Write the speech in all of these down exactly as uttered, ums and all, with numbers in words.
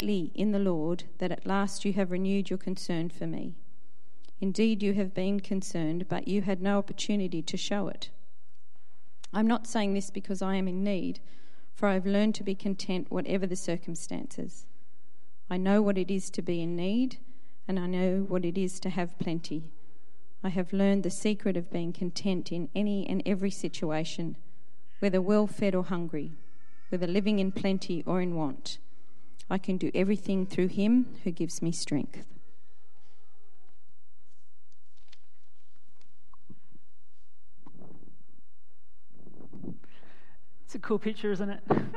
in the Lord that at last you have renewed your concern for me. Indeed, you have been concerned, but you had no opportunity to show it. I'm not saying this because I am in need, for I have learned to be content whatever the circumstances. I know what it is to be in need, and I know what it is to have plenty. I have learned the secret of being content in any and every situation, whether well-fed or hungry, whether living in plenty or in want. I can do everything through him who gives me strength. It's a cool picture, isn't it?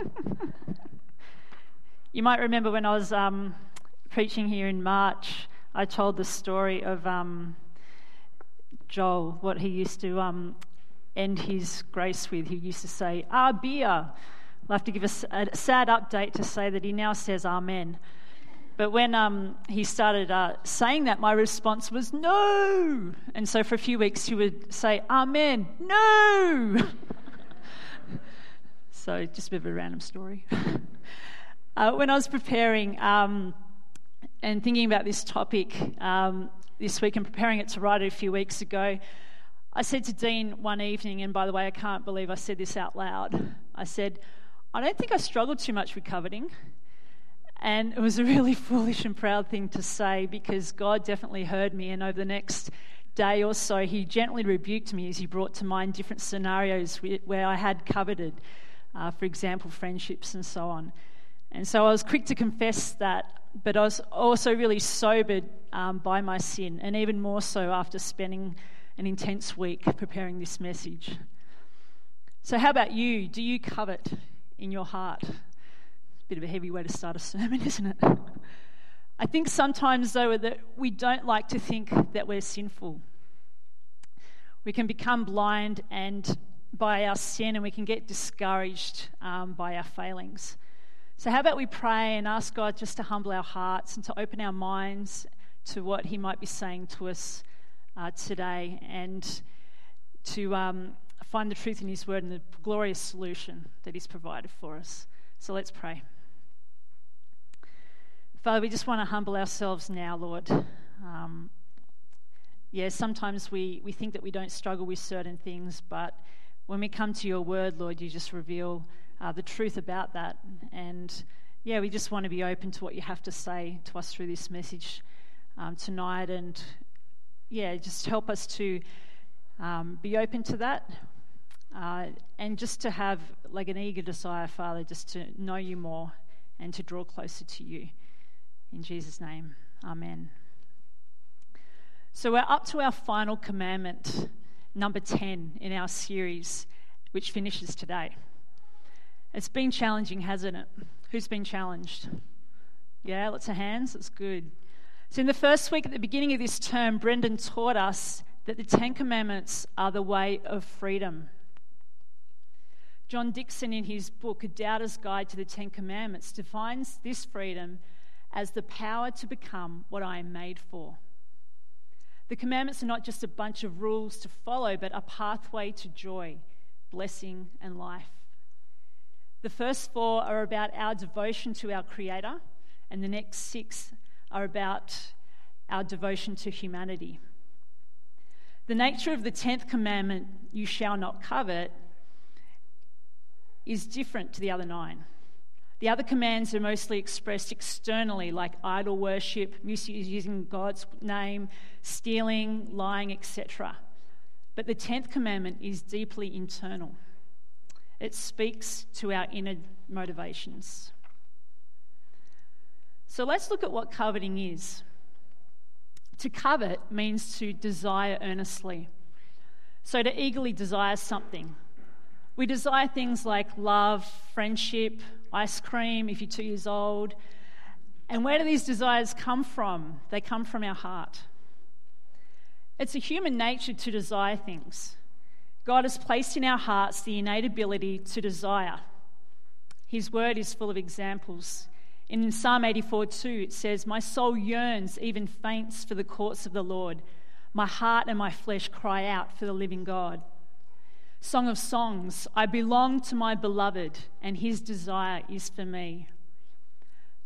You might remember when I was um, preaching here in March, I told the story of um, Joel, what he used to um, end his grace with. He used to say, "Ah, beer." I'll have to give a, a sad update to say that he now says amen. But when um, he started uh, saying that, my response was no. And so for a few weeks he would say, "Amen, no." So just a bit of a random story. uh, when I was preparing um, and thinking about this topic um, this week and preparing it to write it a few weeks ago, I said to Dean one evening, and by the way, I can't believe I said this out loud. I said, "I don't think I struggled too much with coveting." And it was a really foolish and proud thing to say, because God definitely heard me, and over the next day or so, he gently rebuked me as he brought to mind different scenarios where I had coveted. Uh, for example, friendships and so on. And so I was quick to confess that, but I was also really sobered um, by my sin, and even more so after spending an intense week preparing this message. So how about you? Do you covet in your heart? Bit of a heavy way to start a sermon, isn't it? I think sometimes, though, that we don't like to think that we're sinful. We can become blind and by our sin, and we can get discouraged um, by our failings. So how about we pray and ask God just to humble our hearts and to open our minds to what he might be saying to us uh, today, and to um, find the truth in his word and the glorious solution that he's provided for us. So let's pray. Father, we just want to humble ourselves now, Lord. Um, yeah, sometimes we, we think that we don't struggle with certain things, but when we come to your word, Lord, you just reveal uh, the truth about that. And yeah, we just want to be open to what you have to say to us through this message um, tonight. And yeah, just help us to um, be open to that. Uh, and just to have like an eager desire, Father, just to know you more and to draw closer to you. In Jesus' name, amen. So we're up to our final commandment, number ten in our series, which finishes today. It's been challenging, hasn't it? Who's been challenged? Yeah, lots of hands. That's good. So in the first week at the beginning of this term, Brendan taught us that the Ten Commandments are the way of freedom. John Dixon, in his book, A Doubter's Guide to the Ten Commandments, defines this freedom as the power to become what I am made for. The commandments are not just a bunch of rules to follow, but a pathway to joy, blessing, and life. The first four are about our devotion to our Creator, and the next six are about our devotion to humanity. The nature of the tenth commandment, you shall not covet, is different to the other nine. The other commands are mostly expressed externally, like idol worship, misusing God's name, stealing, lying, et cetera. But the tenth commandment is deeply internal. It speaks to our inner motivations. So let's look at what coveting is. To covet means to desire earnestly. So to eagerly desire something. We desire things like love, friendship, ice cream if you're two years old. And where do these desires come from? They come from our heart. It's a human nature to desire things. God has placed in our hearts the innate ability to desire. His word is full of examples. In Psalm eighty-four two, it says, "My soul yearns, even faints, for the courts of the Lord. My heart and my flesh cry out for the living God." Song of Songs, "I belong to my beloved, and his desire is for me."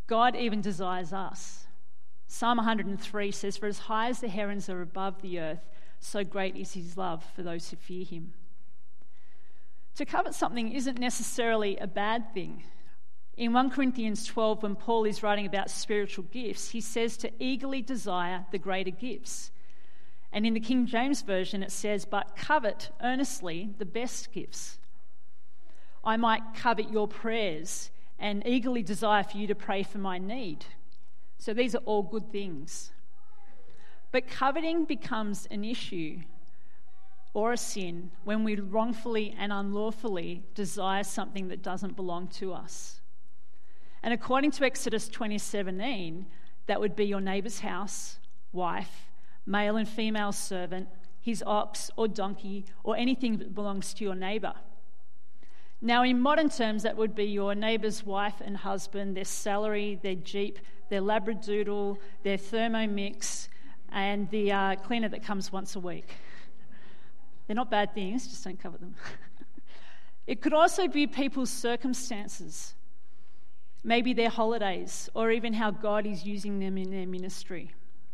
God even desires us. Psalm one hundred three says, "For as high as the heavens are above the earth, so great is his love for those who fear him." To covet something isn't necessarily a bad thing. In First Corinthians twelve, when Paul is writing about spiritual gifts, he says to eagerly desire the greater gifts. And in the King James Version it says, "But covet earnestly the best gifts." I might covet your prayers and eagerly desire for you to pray for my need. So these are all good things. But coveting becomes an issue or a sin when we wrongfully and unlawfully desire something that doesn't belong to us. And according to Exodus twenty seventeen, that would be your neighbour's house, wife, male and female servant, his ox or donkey, or anything that belongs to your neighbour. Now, in modern terms, that would be your neighbour's wife and husband, their salary, their Jeep, their Labradoodle, their Thermomix, and the uh, cleaner that comes once a week. They're not bad things, just don't covet them. It could also be people's circumstances, maybe their holidays, or even how God is using them in their ministry.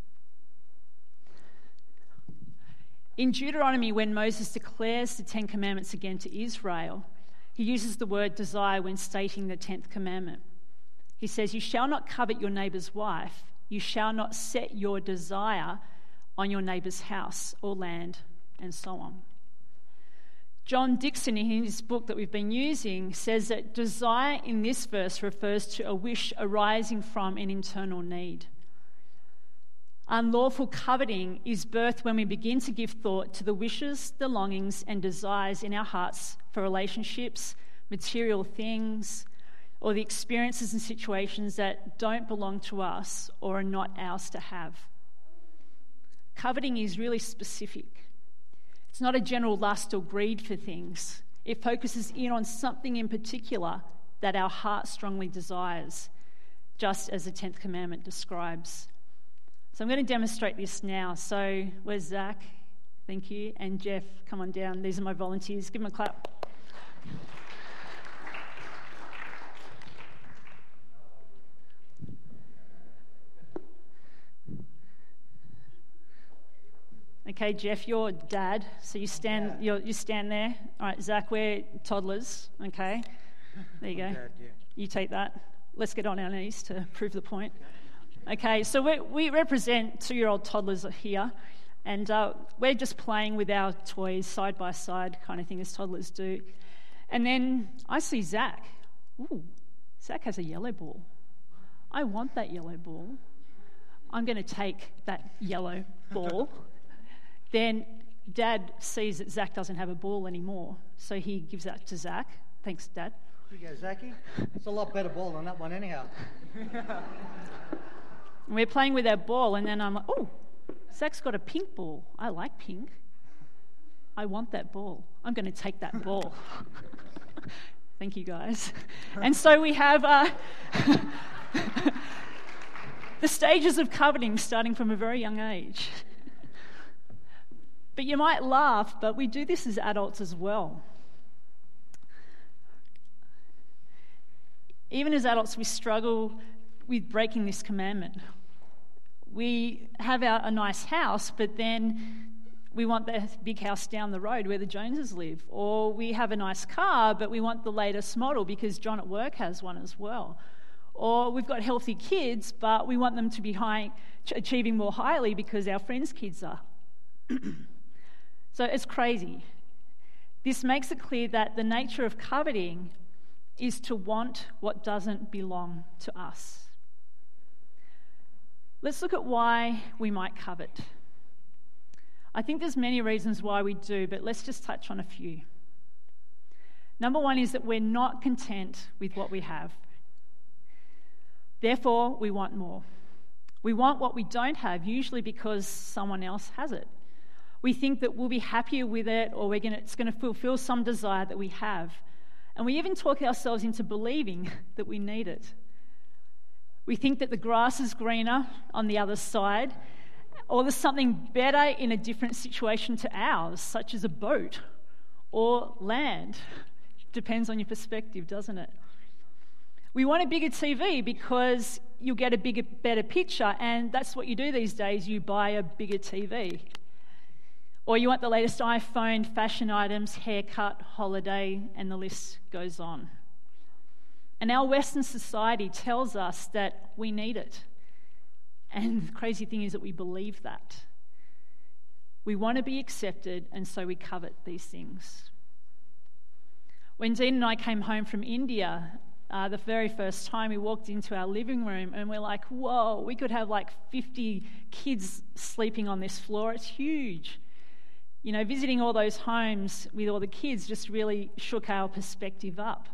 In Deuteronomy, when Moses declares the Ten Commandments again to Israel, he uses the word desire when stating the tenth commandment. He says, "You shall not covet your neighbour's wife. You shall not set your desire on your neighbour's house or land," and so on. John Dixon, in his book that we've been using, says that desire in this verse refers to a wish arising from an internal need. Unlawful coveting is birthed when we begin to give thought to the wishes, the longings, and desires in our hearts for relationships, material things, or the experiences and situations that don't belong to us or are not ours to have. Coveting is really specific. It's not a general lust or greed for things. It focuses in on something in particular that our heart strongly desires, just as the tenth commandment describes. So I'm going to demonstrate this now. So where's Zach? Thank you. And Jeff, come on down. These are my volunteers. Give them a clap. Okay, Jeff, you're dad, so you stand. You're, you stand there. All right, Zach, we're toddlers. Okay, there you go. Dad, yeah. You take that. Let's get on our knees to prove the point. Okay, so we we represent two-year-old toddlers here, and uh, we're just playing with our toys side by side, kind of thing as toddlers do. And then I see Zach. Ooh, Zach has a yellow ball. I want that yellow ball. I'm going to take that yellow ball. Then Dad sees that Zach doesn't have a ball anymore, so he gives that to Zach. Thanks, Dad. Here you go, Zachy. It's a lot better ball than that one anyhow. We're playing with our ball, and then I'm like, oh, Zach's got a pink ball. I like pink. I want that ball. I'm going to take that ball. Thank you, guys. And so we have uh, the stages of coveting starting from a very young age. But you might laugh, but we do this as adults as well. Even as adults, we struggle with breaking this commandment. We have our, a nice house, but then we want the big house down the road where the Joneses live. Or we have a nice car, but we want the latest model because John at work has one as well. Or we've got healthy kids, but we want them to be high, achieving more highly because our friends' kids are. So it's crazy. This makes it clear that the nature of coveting is to want what doesn't belong to us. Let's look at why we might covet. I think there's many reasons why we do, but let's just touch on a few. Number one is that we're not content with what we have. Therefore, we want more. We want what we don't have, usually because someone else has it. We think that we'll be happier with it, or we're gonna, it's going to fulfill some desire that we have. And we even talk ourselves into believing that we need it. We think that the grass is greener on the other side, or there's something better in a different situation to ours, such as a boat or land. Depends on your perspective, doesn't it? We want a bigger T V because you'll get a bigger, better picture, and that's what you do these days. You buy a bigger T V. Or you want the latest iPhone, fashion items, haircut, holiday, and the list goes on. And our Western society tells us that we need it. And the crazy thing is that we believe that. We want to be accepted, and so we covet these things. When Dean and I came home from India, uh, the very first time we walked into our living room and we're like, whoa, we could have like fifty kids sleeping on this floor. It's huge. You know, visiting all those homes with all the kids just really shook our perspective up.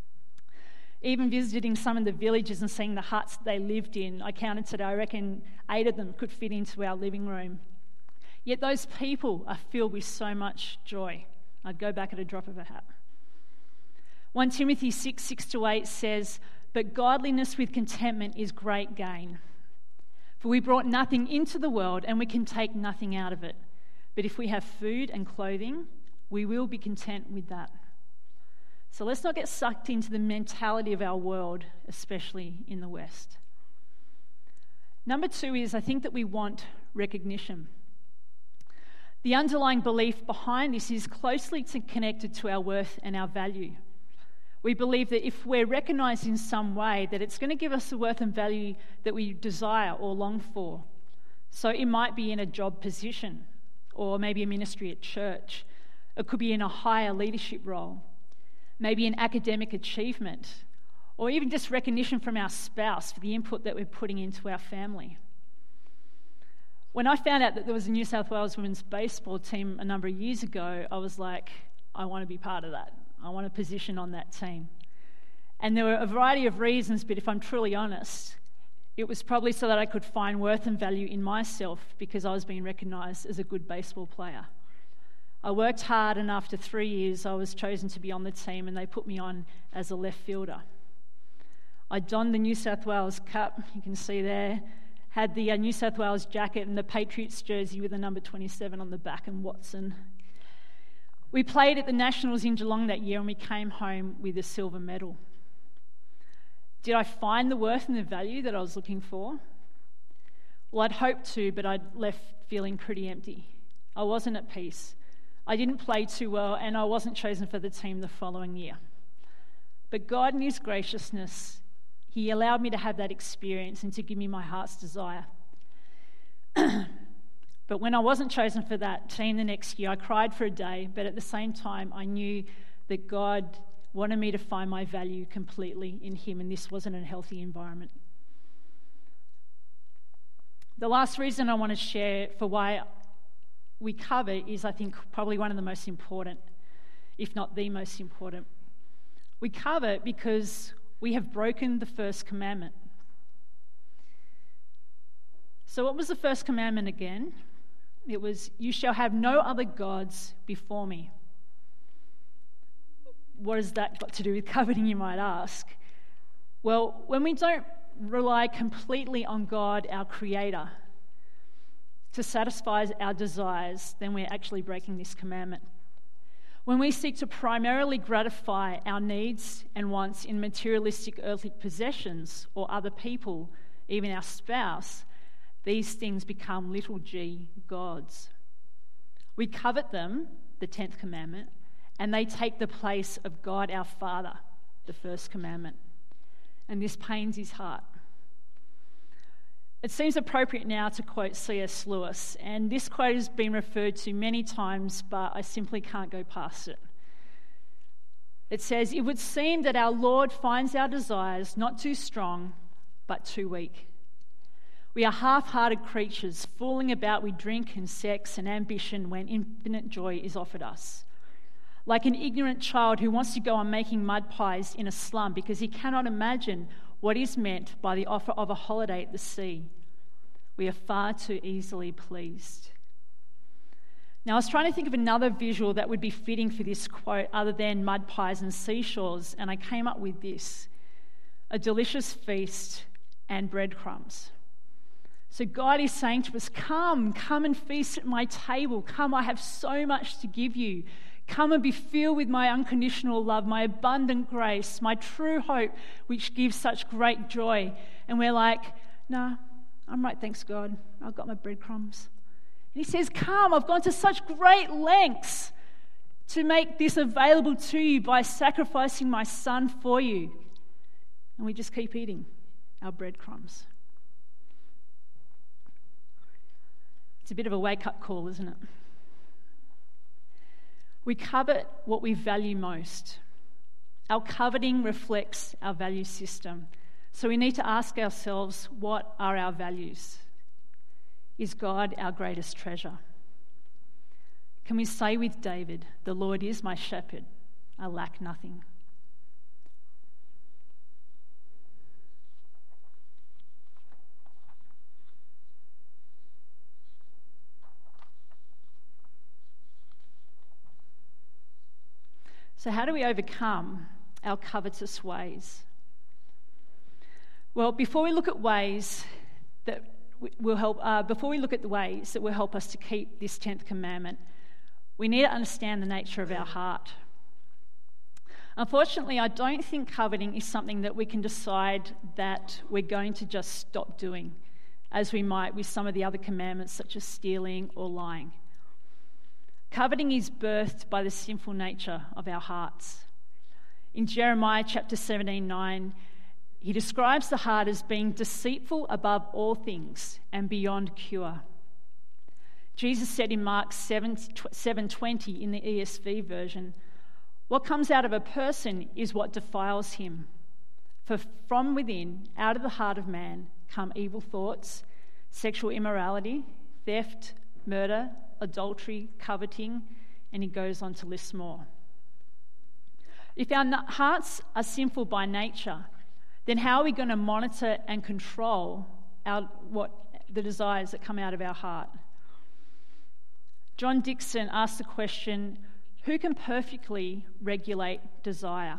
Even visiting some of the villages and seeing the huts they lived in, I counted today, I reckon eight of them could fit into our living room. Yet those people are filled with so much joy. I'd go back at a drop of a hat. First Timothy six, six to eight says, "But godliness with contentment is great gain. For we brought nothing into the world, and we can take nothing out of it. But if we have food and clothing, we will be content with that." So let's not get sucked into the mentality of our world, especially in the West. Number two is I think that we want recognition. The underlying belief behind this is closely connected to our worth and our value. We believe that if we're recognised in some way, that it's going to give us the worth and value that we desire or long for. So it might be in a job position, or maybe a ministry at church. It could be in a higher leadership role, maybe an academic achievement, or even just recognition from our spouse for the input that we're putting into our family. When I found out that there was a New South Wales women's baseball team a number of years ago, I was like, I want to be part of that. I want a position on that team. And there were a variety of reasons, but if I'm truly honest, it was probably so that I could find worth and value in myself because I was being recognised as a good baseball player. I worked hard, and after three years, I was chosen to be on the team, and they put me on as a left fielder. I donned the New South Wales cap, you can see there, had the uh, New South Wales jacket and the Patriots jersey with the number twenty-seven on the back and Watson. We played at the Nationals in Geelong that year, and we came home with a silver medal. Did I find the worth and the value that I was looking for? Well, I'd hoped to, but I'd left feeling pretty empty. I wasn't at peace. I didn't play too well, and I wasn't chosen for the team the following year. But God, in His graciousness, He allowed me to have that experience and to give me my heart's desire. But when I wasn't chosen for that team the next year, I cried for a day, but at the same time, I knew that God wanted me to find my value completely in Him, and this wasn't a healthy environment. The last reason I want to share for why we covet is, I think, probably one of the most important, if not the most important. We covet because we have broken the first commandment. So what was the first commandment again? It was, "You shall have no other gods before me." What has that got to do with coveting, you might ask? Well, when we don't rely completely on God, our Creator, to satisfy our desires, then we're actually breaking this commandment. When we seek to primarily gratify our needs and wants in materialistic earthly possessions or other people, even our spouse, these things become little g gods. We covet them, the tenth commandment, and they take the place of God our Father, the first commandment. And this pains His heart. It seems appropriate now to quote C S Lewis, and this quote has been referred to many times, but I simply can't go past it. It says, "It would seem that our Lord finds our desires not too strong, but too weak. We are half-hearted creatures, fooling about with drink and sex and ambition when infinite joy is offered us. Like an ignorant child who wants to go on making mud pies in a slum because he cannot imagine what is meant by the offer of a holiday at the sea. We are far too easily pleased." Now, I was trying to think of another visual that would be fitting for this quote other than mud pies and seashores, and I came up with this: a delicious feast and breadcrumbs. So God is saying to us, come, come and feast at my table. Come, I have so much to give you. Come and be filled with my unconditional love, my abundant grace, my true hope, which gives such great joy, And we're like, nah, I'm right, thanks God. I've got my breadcrumbs. And he says, come, I've gone to such great lengths to make this available to you by sacrificing my son for you. And we just keep eating our breadcrumbs. It's a bit of a wake-up call, isn't it? We covet what we value most. Our coveting reflects our value system. So we need to ask ourselves, what are our values? Is God our greatest treasure? Can we say with David, the Lord is my shepherd, I lack nothing? So how do we overcome our covetous ways? Well, before we look at ways that will help, uh, before we look at the ways that will help us to keep this tenth commandment, we need to understand the nature of our heart. Unfortunately, I don't think coveting is something that we can decide that we're going to just stop doing, as we might with some of the other commandments such as stealing or lying. Coveting is birthed by the sinful nature of our hearts. In Jeremiah chapter seventeen nine, he describes the heart as being deceitful above all things and beyond cure. Jesus said in Mark seven twenty in the E S V version, what comes out of a person is what defiles him. For from within, out of the heart of man, come evil thoughts, sexual immorality, theft, murder, adultery, coveting, and he goes on to list more. If our hearts are sinful by nature, then how are we going to monitor and control our, what the desires that come out of our heart? John Dixon asked the question, who can perfectly regulate desire?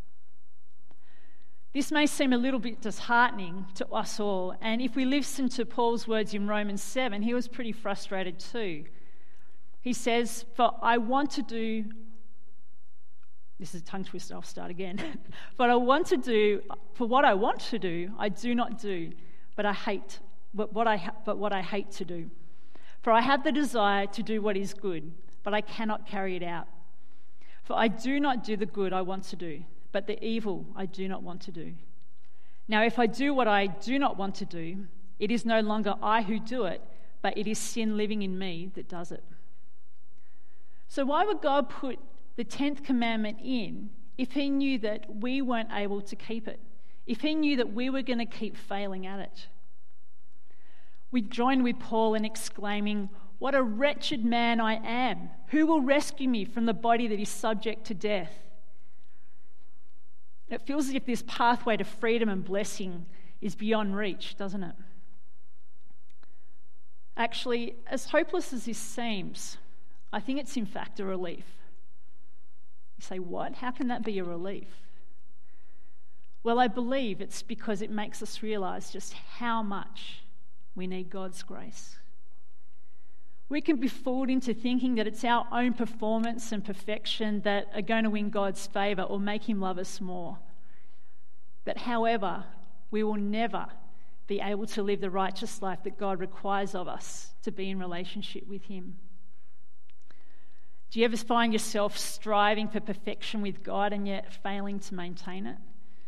This may seem a little bit disheartening to us all, and if we listen to Paul's words in Romans seven, he was pretty frustrated too. He says, for I want to do, this is a tongue twister, I'll start again. But I want to do, for what I want to do, I do not do, but I hate, but what I, but what I hate to do. For I have the desire to do what is good, but I cannot carry it out. For I do not do the good I want to do, but the evil I do not want to do. Now, if I do what I do not want to do, it is no longer I who do it, but it is sin living in me that does it. So why would God put the tenth commandment in if he knew that we weren't able to keep it? If he knew that we were going to keep failing at it? We join with Paul in exclaiming, what a wretched man I am. Who will rescue me from the body that is subject to death? It feels as if this pathway to freedom and blessing is beyond reach, doesn't it? Actually, as hopeless as this seems, I think it's in fact a relief. You say, what? How can that be a relief? Well, I believe it's because it makes us realise just how much we need God's grace. We can be fooled into thinking that it's our own performance and perfection that are going to win God's favour or make him love us more. But however, we will never be able to live the righteous life that God requires of us to be in relationship with him. Do you ever find yourself striving for perfection with God and yet failing to maintain it?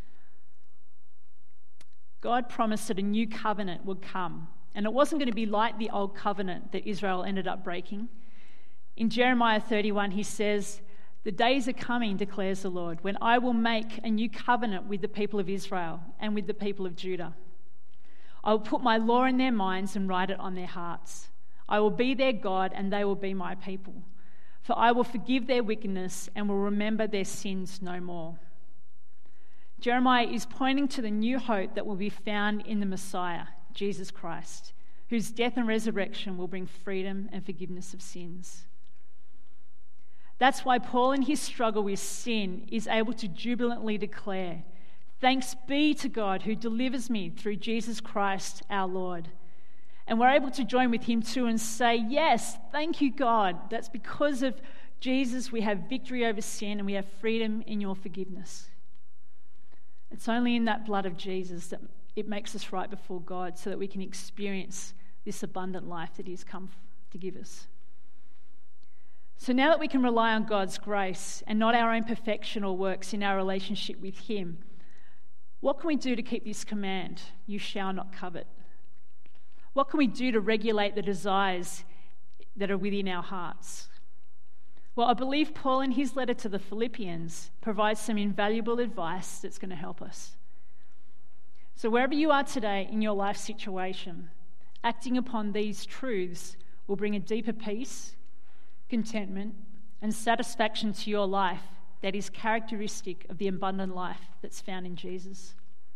God promised that a new covenant would come, and it wasn't going to be like the old covenant that Israel ended up breaking. In Jeremiah thirty-one, he says, the days are coming, declares the Lord, when I will make a new covenant with the people of Israel and with the people of Judah. I will put my law in their minds and write it on their hearts. I will be their God and they will be my people. For I will forgive their wickedness and will remember their sins no more. Jeremiah is pointing to the new hope that will be found in the Messiah, Jesus Christ, whose death and resurrection will bring freedom and forgiveness of sins. That's why Paul, in his struggle with sin, is able to jubilantly declare, thanks be to God who delivers me through Jesus Christ our Lord. And we're able to join with him too and say, yes, thank you, God. That's because of Jesus we have victory over sin and we have freedom in your forgiveness. It's only in that blood of Jesus that it makes us right before God so that we can experience this abundant life that he's come to give us. So now that we can rely on God's grace and not our own perfection or works in our relationship with him, what can we do to keep this command, you shall not covet? What can we do to regulate the desires that are within our hearts? Well, I believe Paul in his letter to the Philippians provides some invaluable advice that's going to help us. So wherever you are today in your life situation, acting upon these truths will bring a deeper peace, contentment, and satisfaction to your life that is characteristic of the abundant life that's found in Jesus.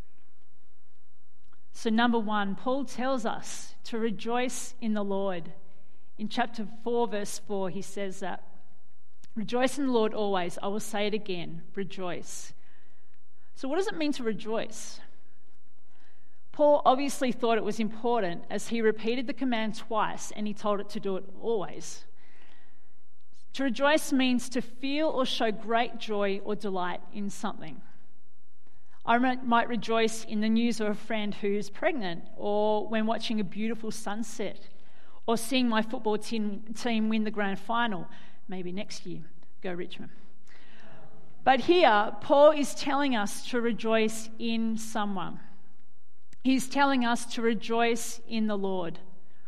So number one, Paul tells us to rejoice in the Lord. In chapter four, verse four, he says that, rejoice in the Lord always. I will say it again, rejoice. So what does it mean to rejoice? Paul obviously thought it was important as he repeated the command twice and he told it to do it always. To rejoice means to feel or show great joy or delight in something. I might rejoice in the news of a friend who's pregnant, or when watching a beautiful sunset, or seeing my football team, team win the grand final. Maybe next year. Go Richmond. But here, Paul is telling us to rejoice in someone. He's telling us to rejoice in the Lord.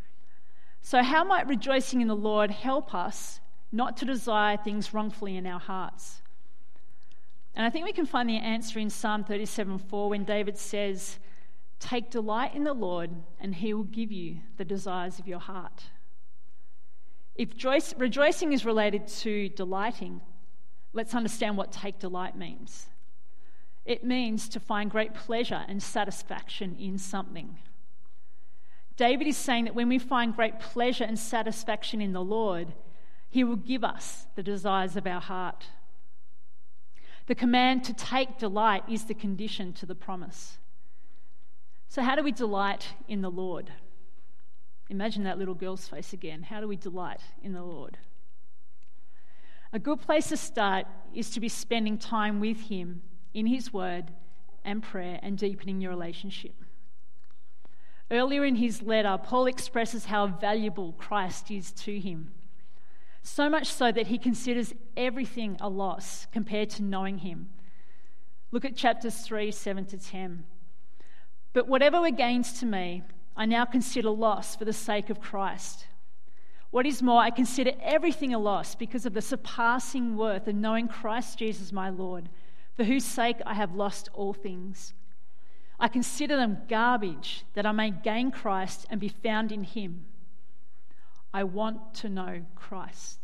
So how might rejoicing in the Lord help us not to desire things wrongfully in our hearts? And I think we can find the answer in Psalm thirty-seven four when David says, take delight in the Lord and he will give you the desires of your heart. If joyce, rejoicing is related to delighting, let's understand what take delight means. It means to find great pleasure and satisfaction in something. David is saying that when we find great pleasure and satisfaction in the Lord, he will give us the desires of our heart. The command to take delight is the condition to the promise. So how do we delight in the Lord? Imagine that little girl's face again. How do we delight in the Lord? A good place to start is to be spending time with him in his word and prayer and deepening your relationship. Earlier in his letter, Paul expresses how valuable Christ is to him. So much so that he considers everything a loss compared to knowing him. Look at chapters three, seven to ten. But whatever were gains to me, I now consider loss for the sake of Christ. What is more, I consider everything a loss because of the surpassing worth of knowing Christ Jesus my Lord, for whose sake I have lost all things. I consider them garbage, that I may gain Christ and be found in him. I want to know Christ.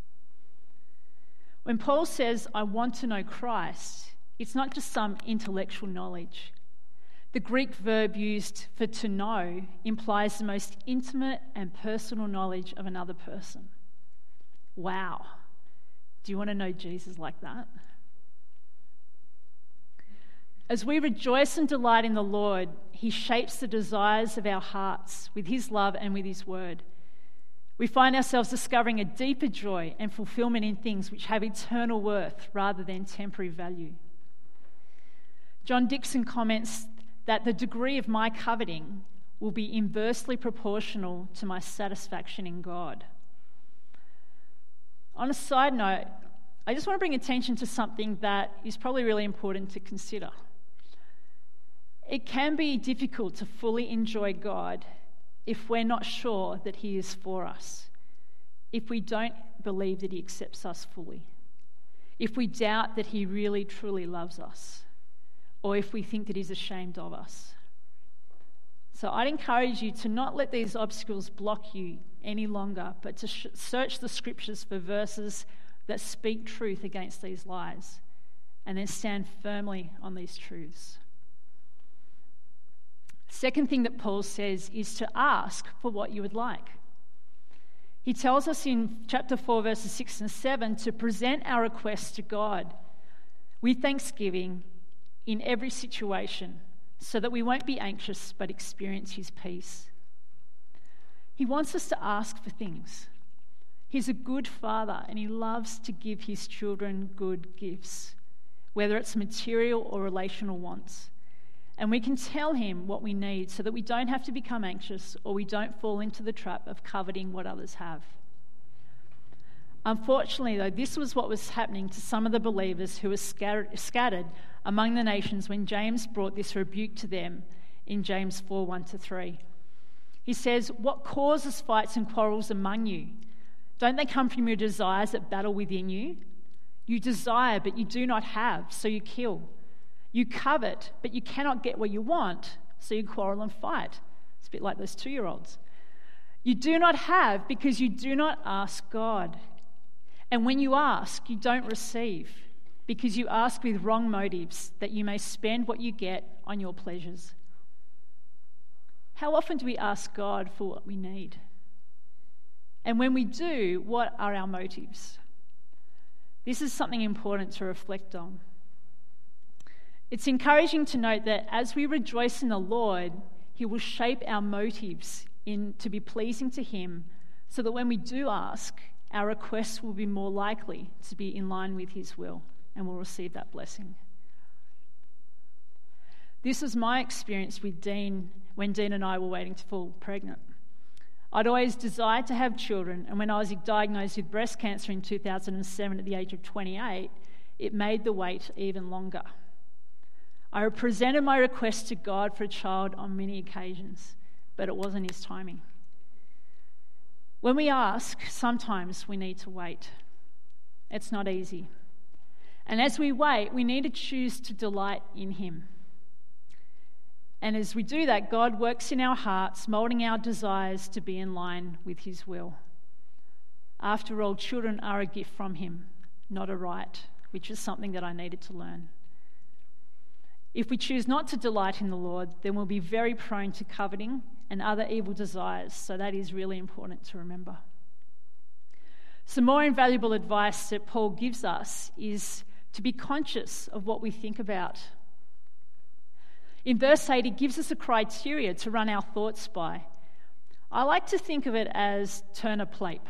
When Paul says, I want to know Christ, it's not just some intellectual knowledge. The Greek verb used for to know implies the most intimate and personal knowledge of another person. Wow. Do you want to know Jesus like that? As we rejoice and delight in the Lord, he shapes the desires of our hearts with his love and with his word. We find ourselves discovering a deeper joy and fulfillment in things which have eternal worth rather than temporary value. John Dixon comments that the degree of my coveting will be inversely proportional to my satisfaction in God. On a side note, I just want to bring attention to something that is probably really important to consider. It can be difficult to fully enjoy God if we're not sure that he is for us, if we don't believe that he accepts us fully, if we doubt that he really truly loves us, or if we think that he's ashamed of us. So I'd encourage you to not let these obstacles block you any longer, but to sh- search the scriptures for verses that speak truth against these lies, and then stand firmly on these truths. Second thing that Paul says is to ask for what you would like. He tells us in chapter four, verses six and seven, to present our requests to God with thanksgiving in every situation, so that we won't be anxious but experience his peace. He wants us to ask for things. He's a good father and he loves to give his children good gifts, whether it's material or relational wants. And we can tell him what we need so that we don't have to become anxious or we don't fall into the trap of coveting what others have. Unfortunately, though, this was what was happening to some of the believers who were scattered, scattered among the nations when James brought this rebuke to them in James four, one to three. He says, "What causes fights and quarrels among you? Don't they come from your desires that battle within you? You desire, but you do not have, so you kill. You covet, but you cannot get what you want, so you quarrel and fight." It's a bit like those two-year-olds. "You do not have because you do not ask God. And when you ask, you don't receive, because you ask with wrong motives, that you may spend what you get on your pleasures." How often do we ask God for what we need? And when we do, what are our motives? This is something important to reflect on. It's encouraging to note that as we rejoice in the Lord, he will shape our motives in to be pleasing to him, so that when we do ask, our requests will be more likely to be in line with his will, and we'll receive that blessing. This was my experience with Dean when Dean and I were waiting to fall pregnant. I'd always desired to have children, and when I was diagnosed with breast cancer in two thousand seven at the age of twenty-eight, it made the wait even longer. I presented my request to God for a child on many occasions, but it wasn't his timing. When we ask, sometimes we need to wait. It's not easy. And as we wait, we need to choose to delight in him. And as we do that, God works in our hearts, moulding our desires to be in line with his will. After all, children are a gift from him, not a right, which is something that I needed to learn. If we choose not to delight in the Lord, then we'll be very prone to coveting and other evil desires, so that is really important to remember. Some more invaluable advice that Paul gives us is to be conscious of what we think about. In verse eight, he gives us a criteria to run our thoughts by. I like to think of it as turn a plate.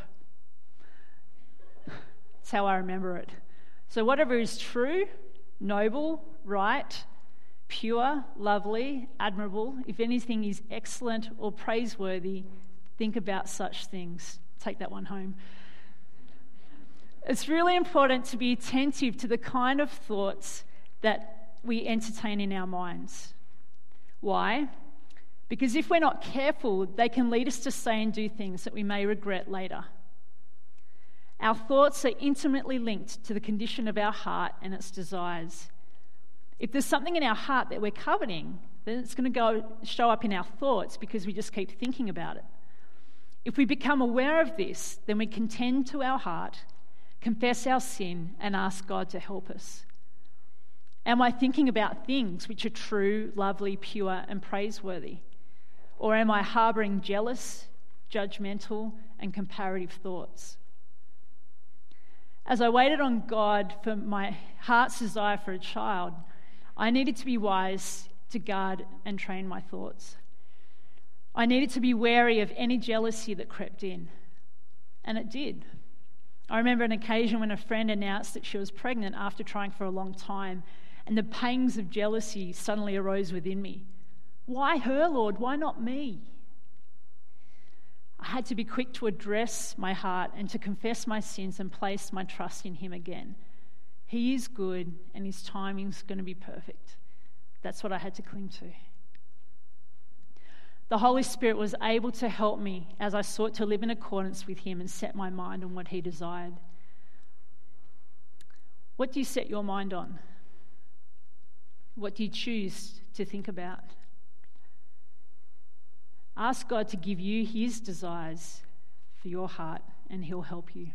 That's how I remember it. So whatever is true, noble, right, pure, lovely, admirable, if anything is excellent or praiseworthy, think about such things. Take that one home. It's really important to be attentive to the kind of thoughts that we entertain in our minds. Why? Because if we're not careful, they can lead us to say and do things that we may regret later. Our thoughts are intimately linked to the condition of our heart and its desires. If there's something in our heart that we're coveting, then it's going to go show up in our thoughts because we just keep thinking about it. If we become aware of this, then we can tend to our heart, confess our sin, and ask God to help us. Am I thinking about things which are true, lovely, pure, and praiseworthy? Or am I harbouring jealous, judgmental, and comparative thoughts? As I waited on God for my heart's desire for a child, I needed to be wise to guard and train my thoughts. I needed to be wary of any jealousy that crept in, and it did. I remember an occasion when a friend announced that she was pregnant after trying for a long time, and the pangs of jealousy suddenly arose within me. Why her, Lord? Why not me? I had to be quick to address my heart and to confess my sins and place my trust in him again. He is good and his timing's going to be perfect. That's what I had to cling to. The Holy Spirit was able to help me as I sought to live in accordance with him and set my mind on what he desired. What do you set your mind on? What do you choose to think about? Ask God to give you his desires for your heart, and he'll help you.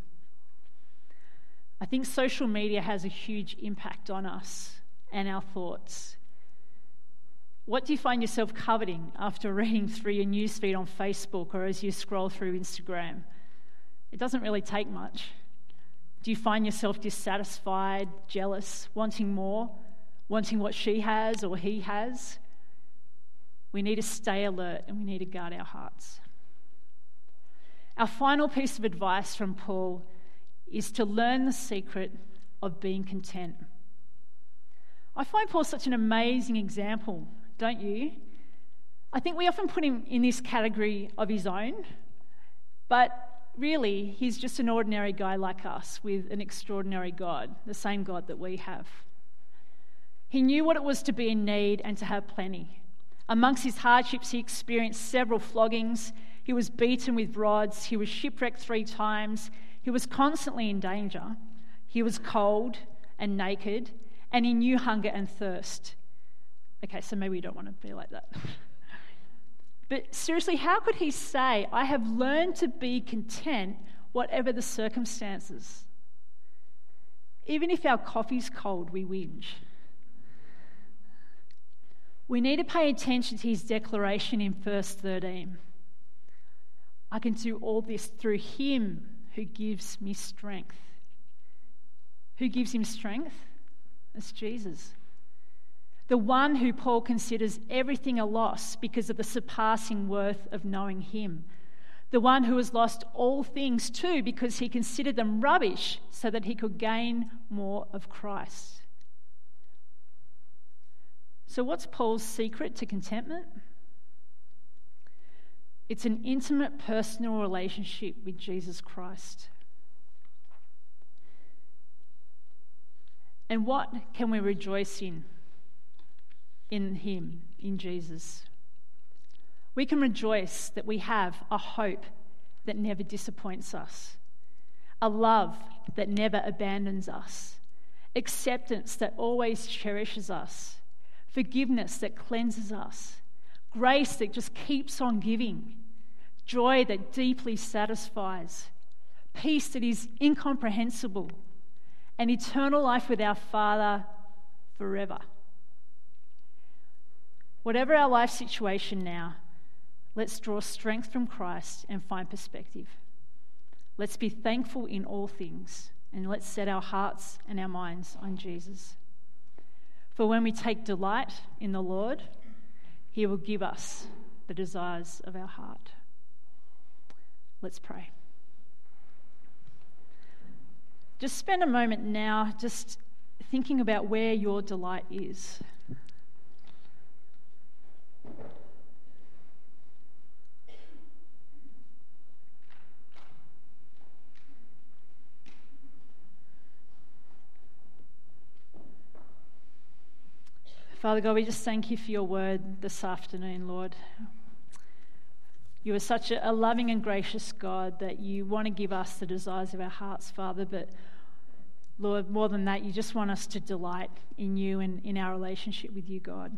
I think social media has a huge impact on us and our thoughts. What do you find yourself coveting after reading through your newsfeed on Facebook or as you scroll through Instagram? It doesn't really take much. Do you find yourself dissatisfied, jealous, wanting more, wanting what she has or he has? We need to stay alert and we need to guard our hearts. Our final piece of advice from Paul is to learn the secret of being content. I find Paul such an amazing example don't you? I think we often put him in this category of his own, but really, he's just an ordinary guy like us with an extraordinary God, the same God that we have. He knew what it was to be in need and to have plenty. Amongst his hardships, he experienced several floggings. He was beaten with rods. He was shipwrecked three times. He was constantly in danger. He was cold and naked, and he knew hunger and thirst. Okay, so maybe we don't want to be like that. But seriously, how could he say, I have learned to be content whatever the circumstances? Even if our coffee's cold, we whinge. We need to pay attention to his declaration in verse thirteen. I can do all this through him who gives me strength. Who gives him strength? It's Jesus. The one who Paul considers everything a loss because of the surpassing worth of knowing him. The one who has lost all things too because he considered them rubbish so that he could gain more of Christ. So what's Paul's secret to contentment? It's an intimate personal relationship with Jesus Christ. And what can we rejoice in? In him, in Jesus. We can rejoice that we have a hope that never disappoints us, a love that never abandons us, acceptance that always cherishes us, forgiveness that cleanses us, grace that just keeps on giving, joy that deeply satisfies, peace that is incomprehensible, and eternal life with our Father forever. Whatever our life situation now, let's draw strength from Christ and find perspective. Let's be thankful in all things, and let's set our hearts and our minds on Jesus. For when we take delight in the Lord, he will give us the desires of our heart. Let's pray. Just spend a moment now just thinking about where your delight is. Father God, we just thank you for your word this afternoon, Lord. You are such a loving and gracious God that you want to give us the desires of our hearts, Father, but Lord, more than that, you just want us to delight in you and in our relationship with you, God.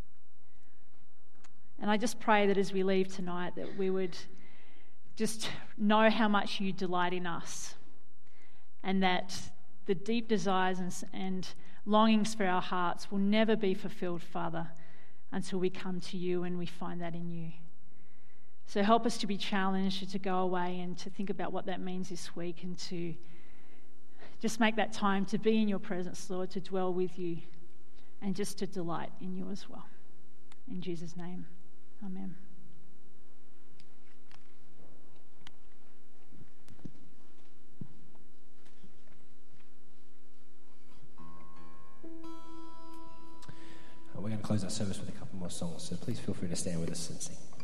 And I just pray that as we leave tonight that we would just know how much you delight in us, and that the deep desires and, and longings for our hearts will never be fulfilled, Father, until we come to you and we find that in you. So help us to be challenged, to go away and to think about what that means this week, and to just make that time to be in your presence, Lord, to dwell with you and just to delight in you as well. In Jesus' name, amen. We're going to close our service with a couple more songs, so please feel free to stand with us and sing.